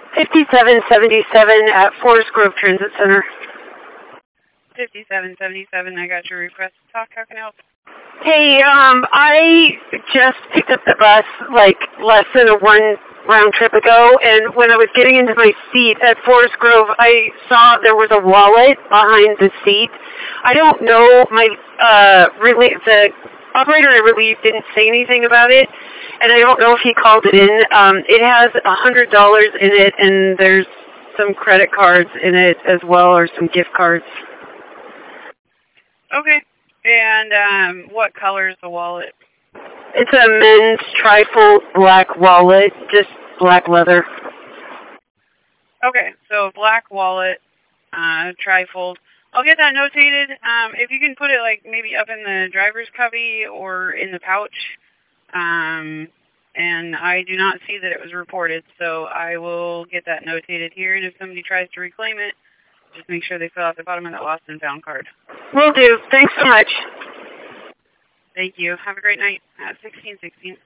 5777 at Forest Grove Transit Center. 5777, I got your request to talk. How can I help? Hey, I just picked up the bus like less than a one round trip ago, and when I was getting into my seat at Forest Grove, I saw there was a wallet behind the seat. I don't know, the operator I relief didn't say anything about it, and I don't know if he called it in. It has $100 in it, and there's some credit cards in it as well, or some gift cards. Okay. And what color is the wallet? It's a men's trifold black wallet, just black leather. Okay, so black wallet, trifold. I'll get that notated. If you can put it like maybe up in the driver's cubby or in the pouch. And I do not see that it was reported, so I will get that notated here. And if somebody tries to reclaim it, just make sure they fill out the bottom of that lost and found card. Will do. Thanks so much. Thank you. Have a great night. 1616.